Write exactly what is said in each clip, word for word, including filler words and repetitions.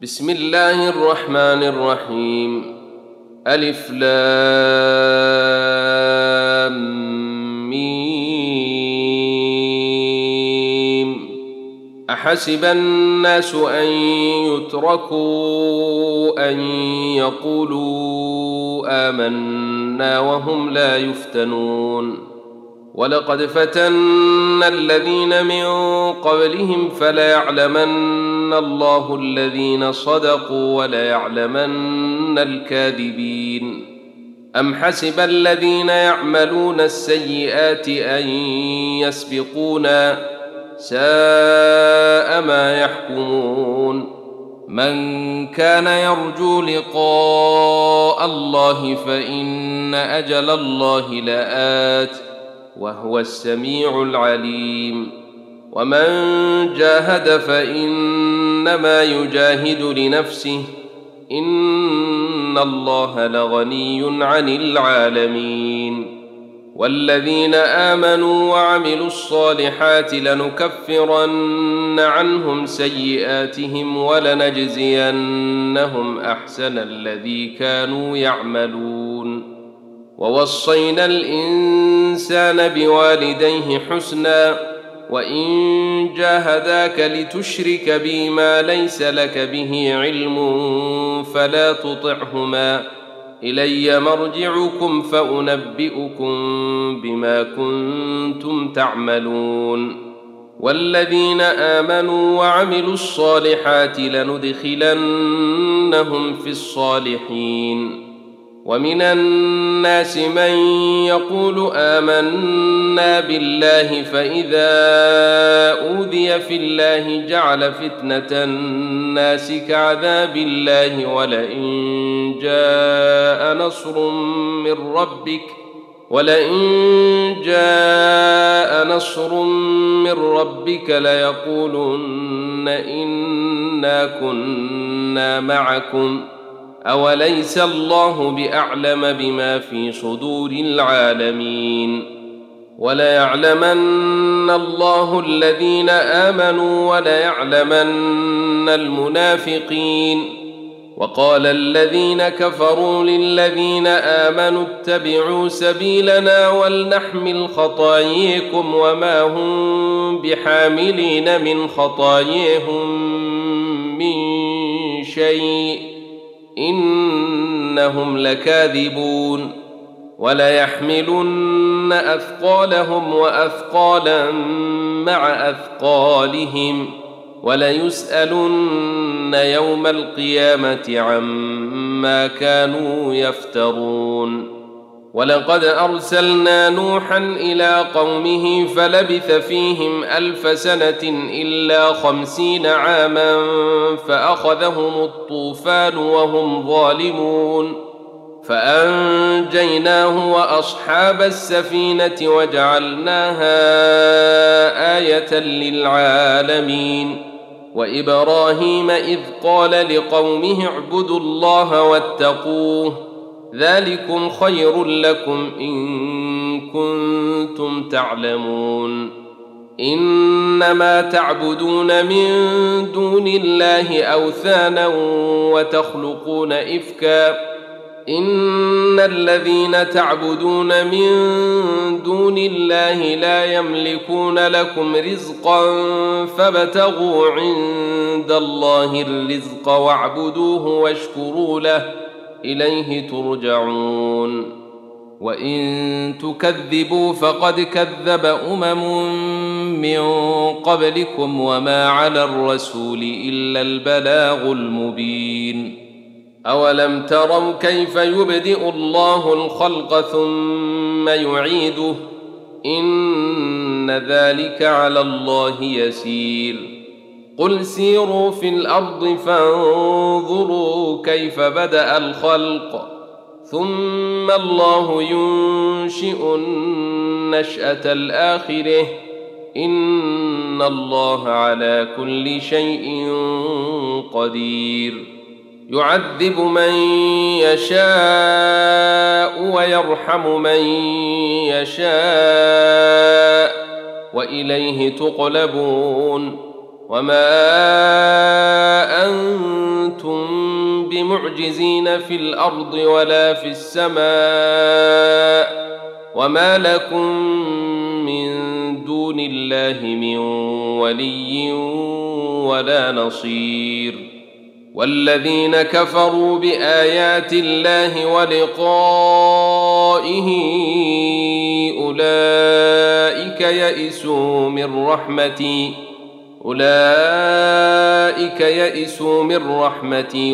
بسم الله الرحمن الرحيم. ألف لام ميم. أحسب الناس أن يتركوا أن يقولوا آمنا وهم لا يفتنون. ولقد فتنا الذين من قبلهم فليعلمن الله الذين صدقوا وليعلمن الكاذبين. أم حسب الذين يعملون السيئات أن يسبقونا ساء ما يحكمون. من كان يرجو لقاء الله فإن أجل الله لآت وهو السميع العليم. ومن جاهد فإنما يجاهد لنفسه إن الله لغني عن العالمين. والذين آمنوا وعملوا الصالحات لنكفرن عنهم سيئاتهم ولنجزينهم أحسن الذي كانوا يعملون. ووصينا الإنسان بوالديه حسنا وإن جاهداك لتشرك بي ما ليس لك به علم فلا تطعهما إلي مرجعكم فأنبئكم بما كنتم تعملون. والذين آمنوا وعملوا الصالحات لندخلنهم في الصالحين. ومن الناس من يقول آمنا بالله فإذا أوذي في الله جعل فتنة الناس كعذاب الله ولئن جاء نصر من ربك ولئن جاء نصر من ربك ليقولن إنا كنا معكم أوليس الله بأعلم بما في صدور العالمين. وليعلمن الله الذين آمنوا وليعلمن المنافقين. وقال الذين كفروا للذين آمنوا اتبعوا سبيلنا ولنحمل خطاياكم وما هم بحاملين من خطاياهم من شيء إنهم لكاذبون. وليحملن أثقالهم وأثقالا مع أثقالهم وليسألن يوم القيامة عما كانوا يفترون. ولقد أرسلنا نوحا إلى قومه فلبث فيهم ألف سنة إلا خمسين عاما فأخذهم الطوفان وهم ظالمون فأنجيناه وأصحاب السفينة وجعلناها آية للعالمين. وإبراهيم إذ قال لقومه اعبدوا الله واتقوه ذلكم خير لكم إن كنتم تعلمون. إنما تعبدون من دون الله أوثانا وتخلقون إفكا إن الذين تعبدون من دون الله لا يملكون لكم رزقا فابتغوا عند الله الرزق واعبدوه واشكروا له إليه ترجعون. وإن تكذبوا فقد كذب أمم من قبلكم وما على الرسول إلا البلاغ المبين. أولم تروا كيف يبدئ الله الخلق ثم يعيده إن ذلك على الله يسير. قل سيروا في الأرض فانظروا كيف بدأ الخلق ثم الله ينشئ النشأة الآخرة إن الله على كل شيء قدير. يعذب من يشاء ويرحم من يشاء وإليه تقلبون. وما أنتم كنتم بمعجزين في الأرض ولا في السماء وما لكم من دون الله من ولي ولا نصير والذين كفروا بآيات الله ولقائه أولئك يئسوا من رحمتي أولئك يئسوا من رحمتي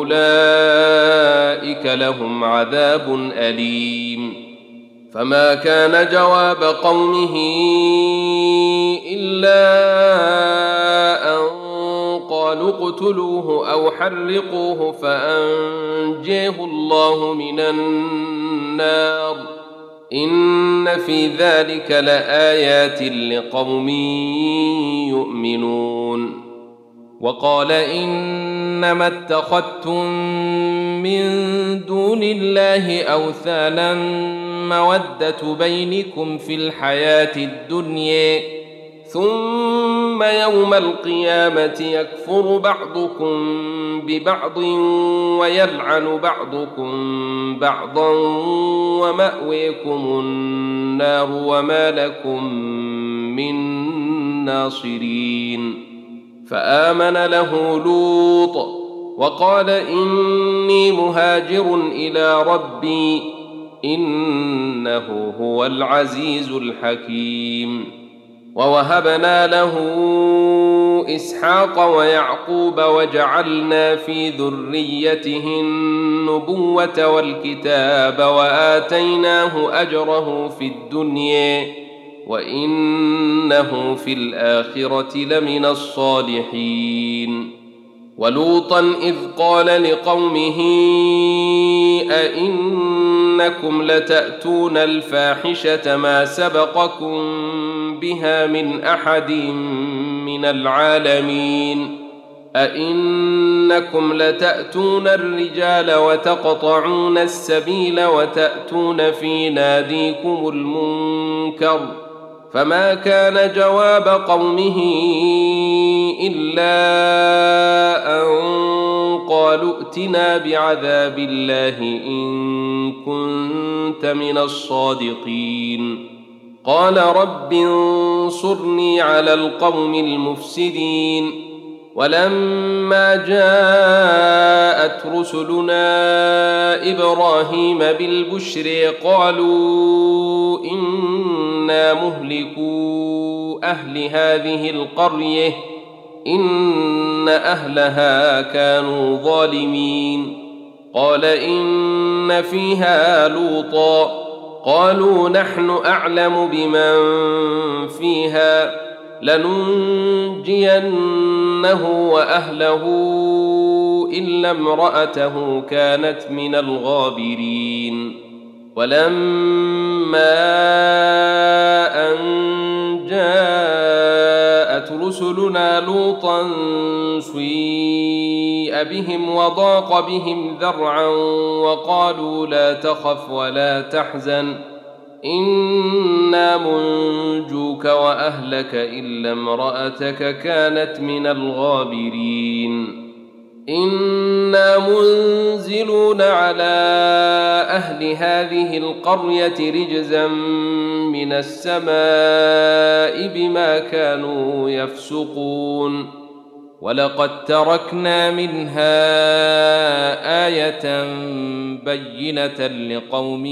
وأولئك لهم عذاب أليم فما كان جواب قومه إلا أن قالوا اقتلوه أو حرقوه فأنجيه الله من النار إن في ذلك لآيات لقوم يؤمنون وقال إنما اتخذتم من دون الله أوثانا مودة بينكم في الحياة الدنيا ثم يوم القيامة يكفر بعضكم ببعض ويلعن بعضكم بعضا ومأويكم النار وما لكم من ناصرين فآمن له لوط وقال إني مهاجر إلى ربي إنه هو العزيز الحكيم ووهبنا له إسحاق ويعقوب وجعلنا في ذريته النبوة والكتاب وآتيناه أجره في الدنيا وإنه في الآخرة لمن الصالحين ولوطا إذ قال لقومه أئنكم لتأتون الفاحشة ما سبقكم بها من أحد من العالمين أئنكم لتأتون الرجال وتقطعون السبيل وتأتون في ناديكم المنكر فما كان جواب قومه إلا أن قالوا ائتنا بعذاب الله إن كنت من الصادقين قال رب انصرني على القوم المفسدين ولما جاءت رسلنا إبراهيم بالبشر قالوا إنا مهلكو أهل هذه القرية إن أهلها كانوا ظالمين قال إن فيها لوطا قالوا نحن أعلم بمن فيها لننجينه وأهله إلا امرأته كانت من الغابرين ولما أن جاءت رسلنا لوطا سيء بهم وضاق بهم ذرعا وقالوا لا تخف ولا تحزن إنا منجوك وأهلك إلا امرأتك كانت من الغابرين إنا منزلون على أهل هذه القرية رجزا من السماء بما كانوا يفسقون ولقد تركنا منها آية بينة لقوم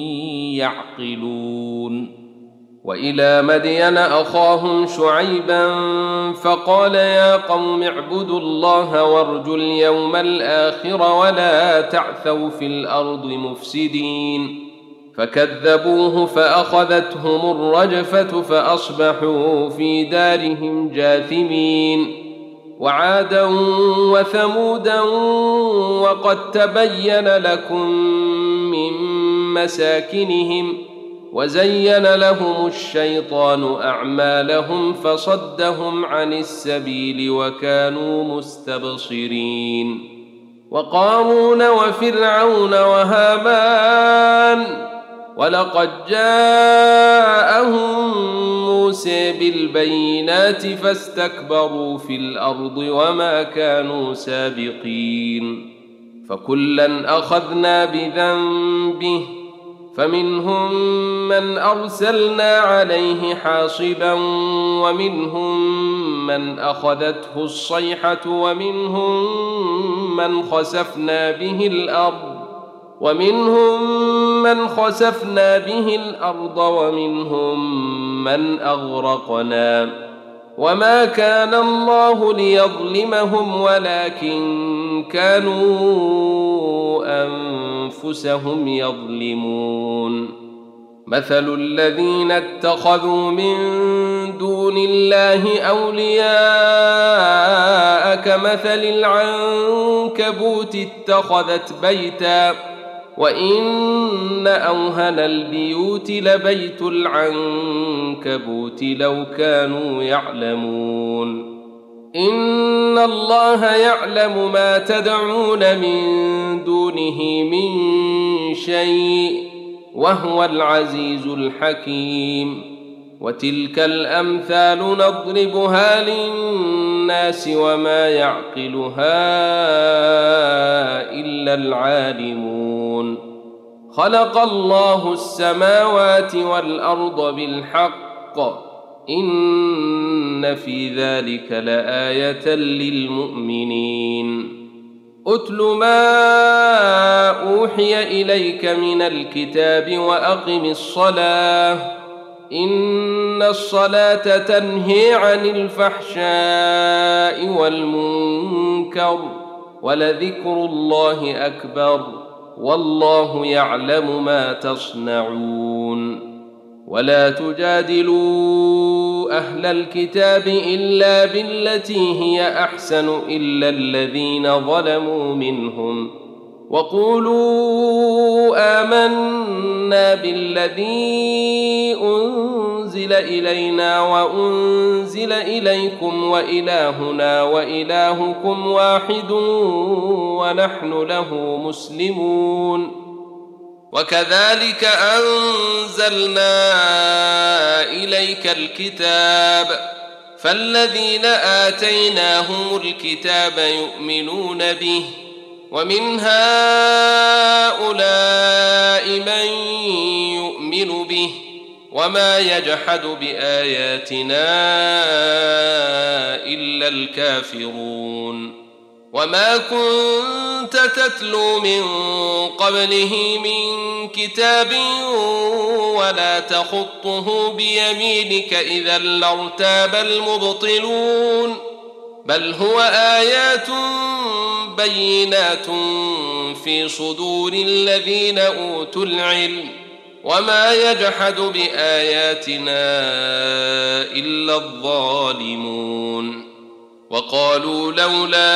يعقلون وإلى مدين أخاهم شعيبا فقال يا قوم اعبدوا الله وارجوا اليوم الآخر ولا تعثوا في الأرض مفسدين فكذبوه فأخذتهم الرجفة فأصبحوا في دارهم جاثمين وعادا وثمودا وقد تبين لكم من مساكنهم وزين لهم الشيطان أعمالهم فصدهم عن السبيل وكانوا مستبصرين وقارون وفرعون وهامان ولقد جاءهم موسى بالبينات فاستكبروا في الأرض وما كانوا سابقين فكلا أخذنا بذنبه فمنهم من أرسلنا عليه حاصبا ومنهم من أخذته الصيحة ومنهم من خسفنا به الأرض ومنهم من خسفنا به الأرض ومنهم من أغرقنا وما كان الله ليظلمهم ولكن كانوا أنفسهم يظلمون مثل الذين اتخذوا من دون الله أولياء كمثل العنكبوت اتخذت بيتا وإن أوهن البيوت لبيت العنكبوت لو كانوا يعلمون إن الله يعلم ما تدعون من دونه من شيء وهو العزيز الحكيم وتلك الأمثال نضربها للناس وما يعقلها إلا العالمون خلق الله السماوات والأرض بالحق إن في ذلك لآية للمؤمنين أتل ما أوحي إليك من الكتاب وأقم الصلاة إن الصلاة تنهي عن الفحشاء والمنكر ولذكر الله أكبر والله يعلم ما تصنعون ولا تجادلوا أهل الكتاب إلا بالتي هي أحسن إلا الذين ظلموا منهم وقولوا آمنا بالذي أنزل إلينا وأنزل إليكم وإلهنا وإلهكم واحد ونحن له مسلمون وكذلك أنزلنا إليك الكتاب فالذين آتيناهم الكتاب يؤمنون به ومن هؤلاء من يؤمن به وما يجحد بآياتنا إلا الكافرون وما كنت تتلو من قبله من كتاب ولا تخطه بيمينك إذا لارتاب المبطلون بل هو آيات بينات في صدور الذين أوتوا العلم وما يجحد بآياتنا إلا الظالمون وقالوا لولا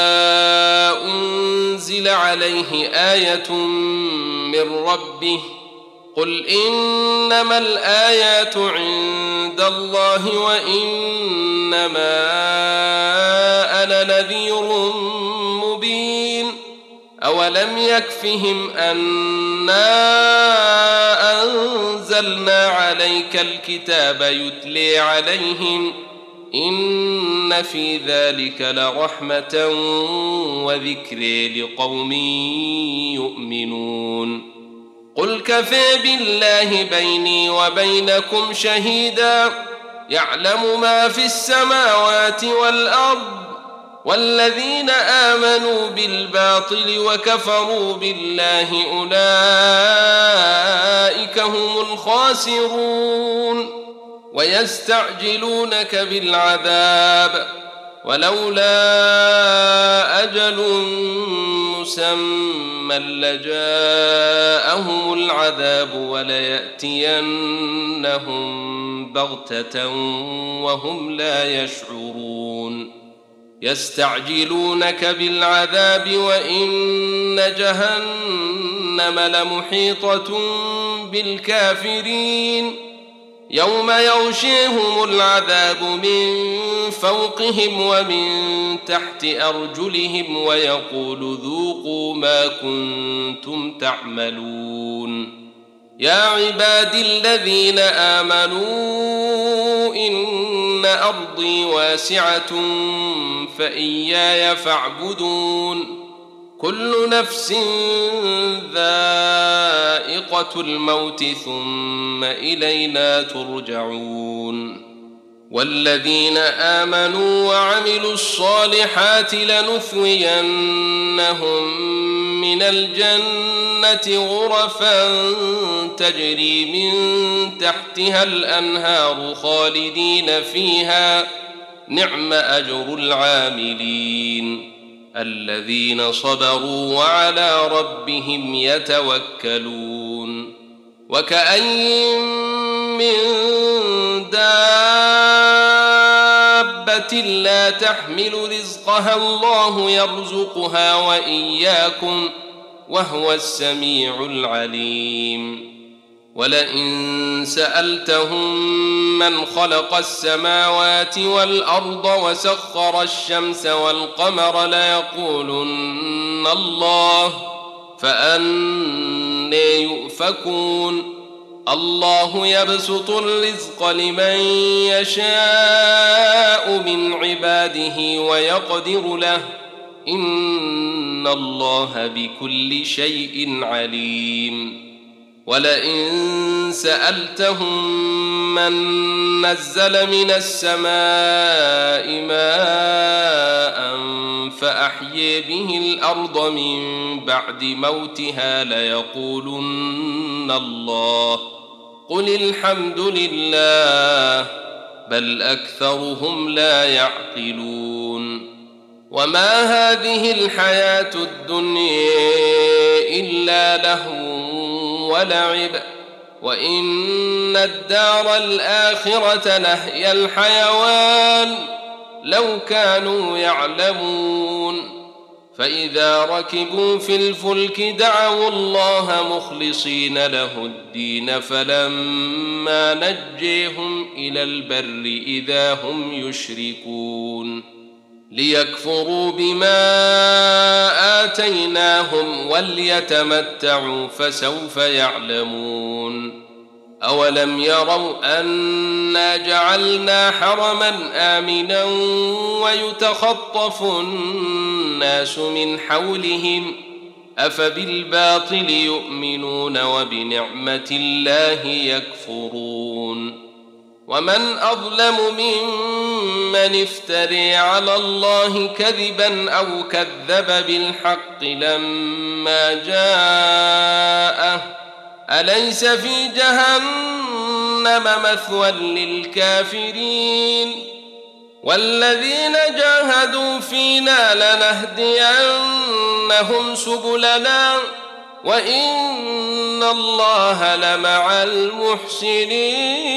أنزل عليه آية من ربه قل إنما الآيات عند الله وإنما أنا نذير مبين أولم يكفهم أنا أنزلنا عليك الكتاب يتلي عليهم إن في ذلك لرحمة وذكر لقوم يؤمنون قل كفى بالله بيني وبينكم شهيدا يعلم ما في السماوات والأرض والذين آمنوا بالباطل وكفروا بالله أولئك هم الخاسرون ويستعجلونك بالعذاب ولولا أجل مسمى لجاءهم العذاب وليأتينهم بغتة وهم لا يشعرون يستعجلونك بالعذاب وإن جهنم لمحيطة بالكافرين يوم يغشيهم العذاب من فوقهم ومن تحت أرجلهم ويقول ذوقوا ما كنتم تعملون يا عبادي الذين آمنوا إن أرضي واسعة فإياي فاعبدون كل نفس ذائقة الموت ثم إلينا ترجعون والذين آمنوا وعملوا الصالحات لنثوينهم من الجنة غرفا تجري من تحتها الأنهار خالدين فيها نعم أجر العاملين الذين صبروا وعلى ربهم يتوكلون وكأين من دابة لا تحمل رزقها الله يرزقها وإياكم وهو السميع العليم ولئن سألتهم من خلق السماوات والأرض وسخر الشمس والقمر ليقولن الله فأنى يؤفكون الله يبسط الرزق لمن يشاء من عباده ويقدر له إن الله بكل شيء عليم ولئن سألتهم من نزل من السماء ماء فأحيي به الأرض من بعد موتها ليقولن الله قل الحمد لله بل أكثرهم لا يعقلون وما هذه الحياة الدنيا إلا لهو ولعب وإن الدار الآخرة لهي الحيوان لو كانوا يعلمون فإذا ركبوا في الفلك دعوا الله مخلصين له الدين فلما نجيهم إلى البر إذا هم يشركون ليكفروا بما آتيناهم وليتمتعوا فسوف يعلمون أولم يروا أنا جعلنا حرما آمنا ويتخطف الناس من حولهم أفبالباطل يؤمنون وبنعمة الله يكفرون ومن أظلم ممن افتري على الله كذبا أو كذب بالحق لما جاءه أليس في جهنم مثوى للكافرين والذين جاهدوا فينا لنهدينهم سبلنا وإن الله لمع المحسنين